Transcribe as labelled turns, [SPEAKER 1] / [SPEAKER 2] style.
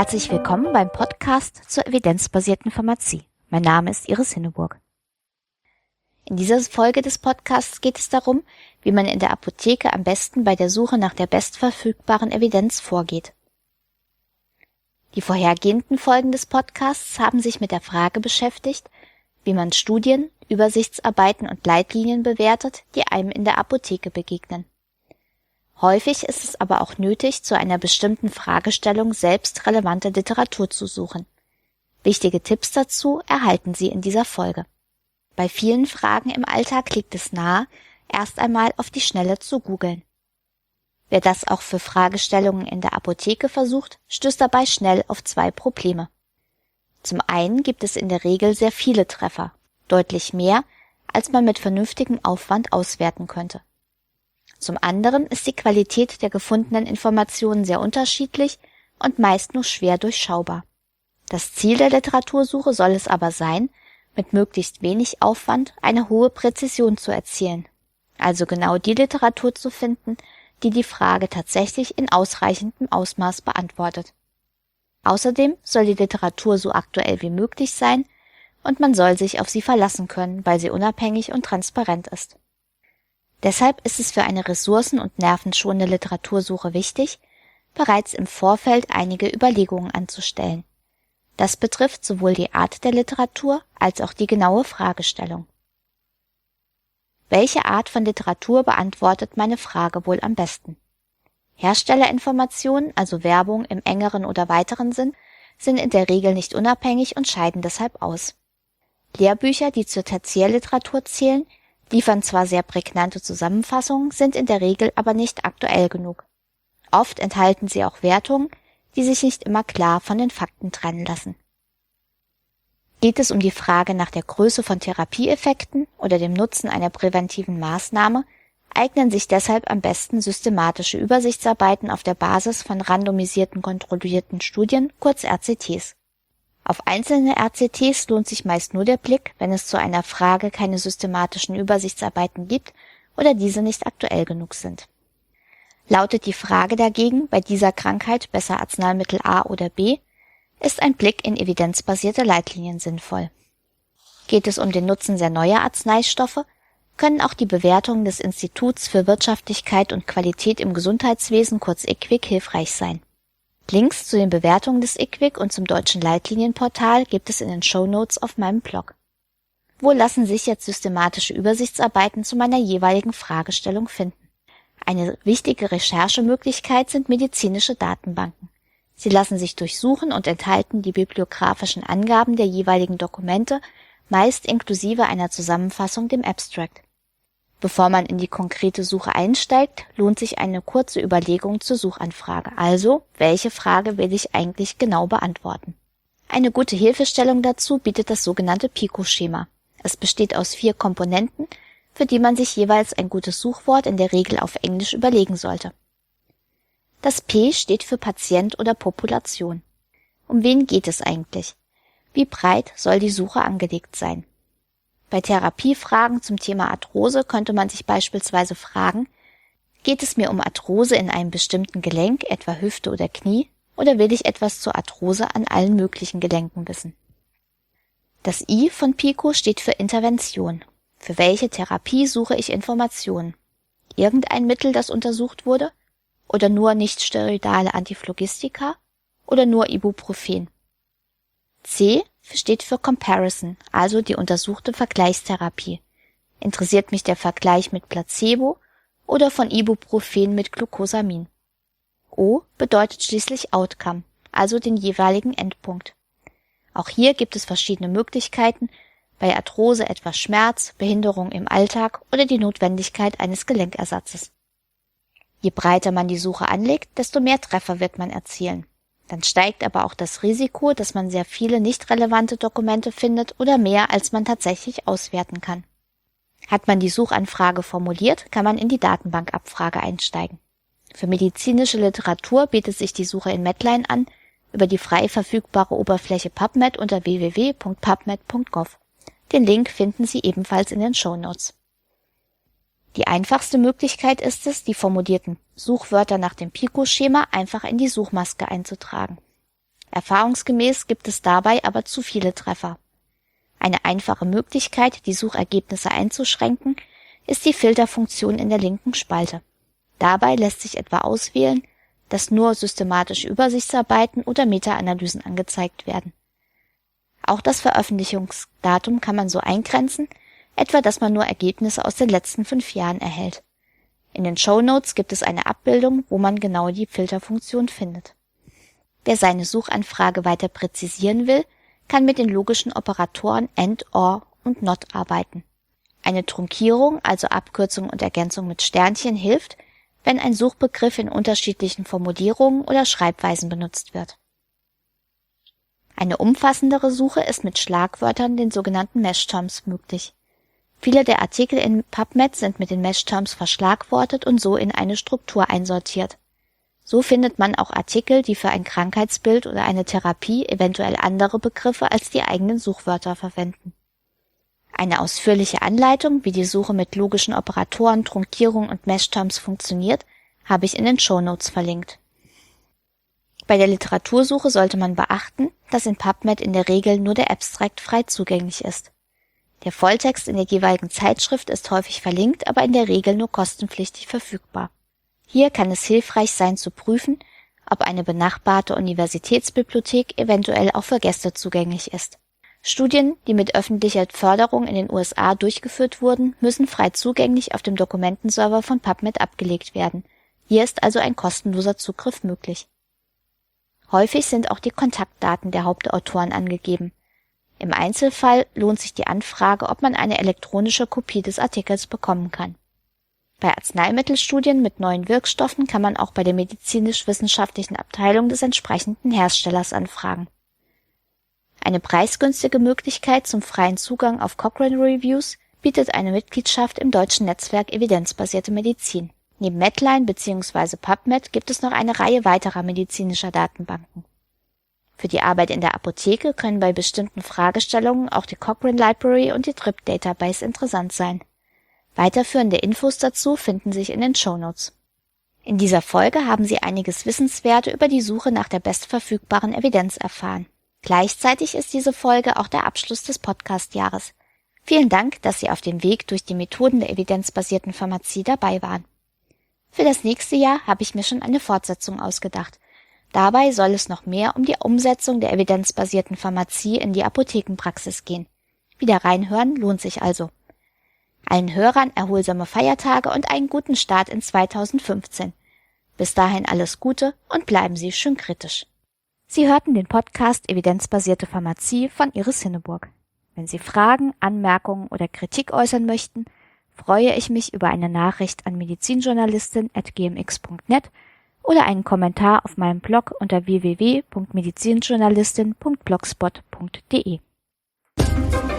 [SPEAKER 1] Herzlich willkommen beim Podcast zur evidenzbasierten Pharmazie. Mein Name ist Iris Hinneburg. In dieser Folge des Podcasts geht es darum, wie man in der Apotheke am besten bei der Suche nach der bestverfügbaren Evidenz vorgeht. Die vorhergehenden Folgen des Podcasts haben sich mit der Frage beschäftigt, wie man Studien, Übersichtsarbeiten und Leitlinien bewertet, die einem in der Apotheke begegnen. Häufig ist es aber auch nötig, zu einer bestimmten Fragestellung selbst relevante Literatur zu suchen. Wichtige Tipps dazu erhalten Sie in dieser Folge. Bei vielen Fragen im Alltag liegt es nahe, erst einmal auf die Schnelle zu googeln. Wer das auch für Fragestellungen in der Apotheke versucht, stößt dabei schnell auf zwei Probleme. Zum einen gibt es in der Regel sehr viele Treffer, deutlich mehr, als man mit vernünftigem Aufwand auswerten könnte. Zum anderen ist die Qualität der gefundenen Informationen sehr unterschiedlich und meist nur schwer durchschaubar. Das Ziel der Literatursuche soll es aber sein, mit möglichst wenig Aufwand eine hohe Präzision zu erzielen, also genau die Literatur zu finden, die die Frage tatsächlich in ausreichendem Ausmaß beantwortet. Außerdem soll die Literatur so aktuell wie möglich sein und man soll sich auf sie verlassen können, weil sie unabhängig und transparent ist. Deshalb ist es für eine ressourcen- und nervenschonende Literatursuche wichtig, bereits im Vorfeld einige Überlegungen anzustellen. Das betrifft sowohl die Art der Literatur als auch die genaue Fragestellung. Welche Art von Literatur beantwortet meine Frage wohl am besten? Herstellerinformationen, also Werbung im engeren oder weiteren Sinn, sind in der Regel nicht unabhängig und scheiden deshalb aus. Lehrbücher, die zur Tertiärliteratur zählen, liefern zwar sehr prägnante Zusammenfassungen, sind in der Regel aber nicht aktuell genug. Oft enthalten sie auch Wertungen, die sich nicht immer klar von den Fakten trennen lassen. Geht es um die Frage nach der Größe von Therapieeffekten oder dem Nutzen einer präventiven Maßnahme, eignen sich deshalb am besten systematische Übersichtsarbeiten auf der Basis von randomisierten kontrollierten Studien, kurz RCTs. Auf einzelne RCTs lohnt sich meist nur der Blick, wenn es zu einer Frage keine systematischen Übersichtsarbeiten gibt oder diese nicht aktuell genug sind. Lautet die Frage dagegen, bei dieser Krankheit besser Arzneimittel A oder B, ist ein Blick in evidenzbasierte Leitlinien sinnvoll. Geht es um den Nutzen sehr neuer Arzneistoffe, können auch die Bewertungen des Instituts für Wirtschaftlichkeit und Qualität im Gesundheitswesen, kurz IQWiG, hilfreich sein. Links zu den Bewertungen des IQWiG und zum deutschen Leitlinienportal gibt es in den Shownotes auf meinem Blog. Wo lassen sich jetzt systematische Übersichtsarbeiten zu meiner jeweiligen Fragestellung finden? Eine wichtige Recherchemöglichkeit sind medizinische Datenbanken. Sie lassen sich durchsuchen und enthalten die bibliografischen Angaben der jeweiligen Dokumente, meist inklusive einer Zusammenfassung, dem Abstract. Bevor man in die konkrete Suche einsteigt, lohnt sich eine kurze Überlegung zur Suchanfrage. Also, welche Frage will ich eigentlich genau beantworten? Eine gute Hilfestellung dazu bietet das sogenannte PICO-Schema. Es besteht aus 4 Komponenten, für die man sich jeweils ein gutes Suchwort in der Regel auf Englisch überlegen sollte. Das P steht für Patient oder Population. Um wen geht es eigentlich? Wie breit soll die Suche angelegt sein? Bei Therapiefragen zum Thema Arthrose könnte man sich beispielsweise fragen, geht es mir um Arthrose in einem bestimmten Gelenk, etwa Hüfte oder Knie, oder will ich etwas zur Arthrose an allen möglichen Gelenken wissen? Das I von PICO steht für Intervention. Für welche Therapie suche ich Informationen? Irgendein Mittel, das untersucht wurde? Oder nur nichtsteroidale Antiphlogistika? Oder nur Ibuprofen? C steht für Comparison, also die untersuchte Vergleichstherapie. Interessiert mich der Vergleich mit Placebo oder von Ibuprofen mit Glucosamin? O bedeutet schließlich Outcome, also den jeweiligen Endpunkt. Auch hier gibt es verschiedene Möglichkeiten, bei Arthrose etwa Schmerz, Behinderung im Alltag oder die Notwendigkeit eines Gelenkersatzes. Je breiter man die Suche anlegt, desto mehr Treffer wird man erzielen. Dann steigt aber auch das Risiko, dass man sehr viele nicht relevante Dokumente findet oder mehr, als man tatsächlich auswerten kann. Hat man die Suchanfrage formuliert, kann man in die Datenbankabfrage einsteigen. Für medizinische Literatur bietet sich die Suche in Medline an, über die frei verfügbare Oberfläche PubMed unter www.pubmed.gov. Den Link finden Sie ebenfalls in den Shownotes. Die einfachste Möglichkeit ist es, die formulierten Suchwörter nach dem PICO-Schema einfach in die Suchmaske einzutragen. Erfahrungsgemäß gibt es dabei aber zu viele Treffer. Eine einfache Möglichkeit, die Suchergebnisse einzuschränken, ist die Filterfunktion in der linken Spalte. Dabei lässt sich etwa auswählen, dass nur systematische Übersichtsarbeiten oder Meta-Analysen angezeigt werden. Auch das Veröffentlichungsdatum kann man so eingrenzen, etwa dass man nur Ergebnisse aus den letzten 5 Jahren erhält. In den Shownotes gibt es eine Abbildung, wo man genau die Filterfunktion findet. Wer seine Suchanfrage weiter präzisieren will, kann mit den logischen Operatoren AND, OR und NOT arbeiten. Eine Trunkierung, also Abkürzung und Ergänzung mit Sternchen, hilft, wenn ein Suchbegriff in unterschiedlichen Formulierungen oder Schreibweisen benutzt wird. Eine umfassendere Suche ist mit Schlagwörtern, den sogenannten Mesh-Terms, möglich. Viele der Artikel in PubMed sind mit den Mesh-Terms verschlagwortet und so in eine Struktur einsortiert. So findet man auch Artikel, die für ein Krankheitsbild oder eine Therapie eventuell andere Begriffe als die eigenen Suchwörter verwenden. Eine ausführliche Anleitung, wie die Suche mit logischen Operatoren, Trunkierung und Mesh-Terms funktioniert, habe ich in den Shownotes verlinkt. Bei der Literatursuche sollte man beachten, dass in PubMed in der Regel nur der Abstract frei zugänglich ist. Der Volltext in der jeweiligen Zeitschrift ist häufig verlinkt, aber in der Regel nur kostenpflichtig verfügbar. Hier kann es hilfreich sein zu prüfen, ob eine benachbarte Universitätsbibliothek eventuell auch für Gäste zugänglich ist. Studien, die mit öffentlicher Förderung in den USA durchgeführt wurden, müssen frei zugänglich auf dem Dokumentenserver von PubMed abgelegt werden. Hier ist also ein kostenloser Zugriff möglich. Häufig sind auch die Kontaktdaten der Hauptautoren angegeben. Im Einzelfall lohnt sich die Anfrage, ob man eine elektronische Kopie des Artikels bekommen kann. Bei Arzneimittelstudien mit neuen Wirkstoffen kann man auch bei der medizinisch-wissenschaftlichen Abteilung des entsprechenden Herstellers anfragen. Eine preisgünstige Möglichkeit zum freien Zugang auf Cochrane Reviews bietet eine Mitgliedschaft im deutschen Netzwerk Evidenzbasierte Medizin. Neben Medline bzw. PubMed gibt es noch eine Reihe weiterer medizinischer Datenbanken. Für die Arbeit in der Apotheke können bei bestimmten Fragestellungen auch die Cochrane Library und die TRIP Database interessant sein. Weiterführende Infos dazu finden sich in den Shownotes. In dieser Folge haben Sie einiges Wissenswerte über die Suche nach der bestverfügbaren Evidenz erfahren. Gleichzeitig ist diese Folge auch der Abschluss des Podcast-Jahres. Vielen Dank, dass Sie auf dem Weg durch die Methoden der evidenzbasierten Pharmazie dabei waren. Für das nächste Jahr habe ich mir schon eine Fortsetzung ausgedacht. Dabei soll es noch mehr um die Umsetzung der evidenzbasierten Pharmazie in die Apothekenpraxis gehen. Wieder reinhören lohnt sich also. Allen Hörern erholsame Feiertage und einen guten Start in 2015. Bis dahin alles Gute und bleiben Sie schön kritisch. Sie hörten den Podcast Evidenzbasierte Pharmazie von Iris Hinneburg. Wenn Sie Fragen, Anmerkungen oder Kritik äußern möchten, freue ich mich über eine Nachricht an medizinjournalistin@gmx.net oder einen Kommentar auf meinem Blog unter www.medizinjournalistin.blogspot.de.